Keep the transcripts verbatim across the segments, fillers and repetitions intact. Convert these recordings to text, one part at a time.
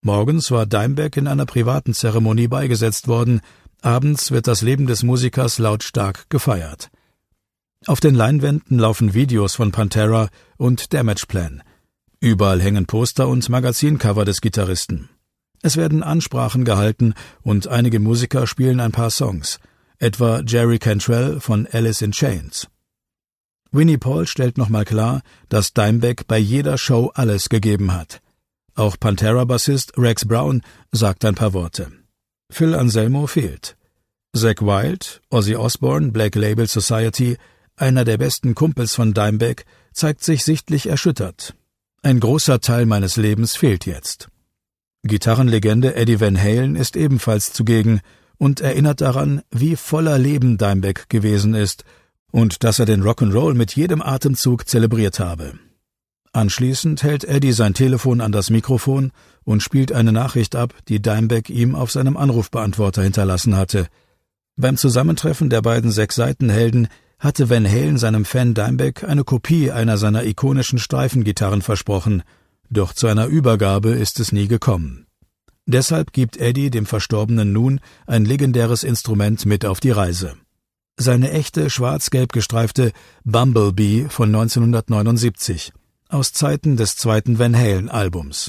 Morgens war Dimebag in einer privaten Zeremonie beigesetzt worden, abends wird das Leben des Musikers lautstark gefeiert. Auf den Leinwänden laufen Videos von Pantera und Damageplan. Überall hängen Poster und Magazincover des Gitarristen. Es werden Ansprachen gehalten und einige Musiker spielen ein paar Songs, etwa Jerry Cantrell von Alice in Chains. Vinnie Paul stellt nochmal klar, dass Dimebag bei jeder Show alles gegeben hat. Auch Pantera-Bassist Rex Brown sagt ein paar Worte. Phil Anselmo fehlt. Zakk Wylde, Ozzy Osbourne, Black Label Society, einer der besten Kumpels von Dimebag, zeigt sich sichtlich erschüttert. Ein großer Teil meines Lebens fehlt jetzt. Gitarrenlegende Eddie Van Halen ist ebenfalls zugegen und erinnert daran, wie voller Leben Dimebag gewesen ist und dass er den Rock'n'Roll mit jedem Atemzug zelebriert habe. Anschließend hält Eddie sein Telefon an das Mikrofon und spielt eine Nachricht ab, die Dimebag ihm auf seinem Anrufbeantworter hinterlassen hatte. Beim Zusammentreffen der beiden Sechs-Seiten-Helden hatte Van Halen seinem Fan Dimebag eine Kopie einer seiner ikonischen Streifengitarren versprochen, doch zu einer Übergabe ist es nie gekommen. Deshalb gibt Eddie dem Verstorbenen nun ein legendäres Instrument mit auf die Reise. Seine echte schwarz-gelb gestreifte Bumblebee von neunzehnhundertneunundsiebzig, aus Zeiten des zweiten Van Halen-Albums.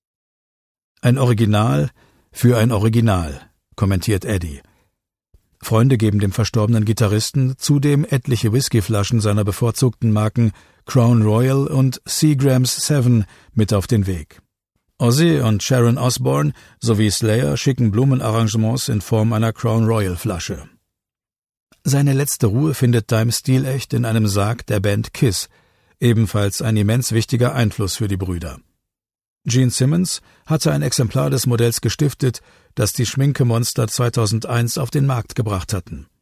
Ein Original für ein Original, kommentiert Eddie. Freunde geben dem verstorbenen Gitarristen zudem etliche Whiskyflaschen seiner bevorzugten Marken Crown Royal und Seagram's Seven mit auf den Weg. Ozzy und Sharon Osbourne sowie Slayer schicken Blumenarrangements in Form einer Crown Royal Flasche. Seine letzte Ruhe findet Dime stilecht in einem Sarg der Band Kiss, ebenfalls ein immens wichtiger Einfluss für die Brüder. Gene Simmons hatte ein Exemplar des Modells gestiftet, das die Schminke-Monster zweitausendeins auf den Markt gebracht hatten.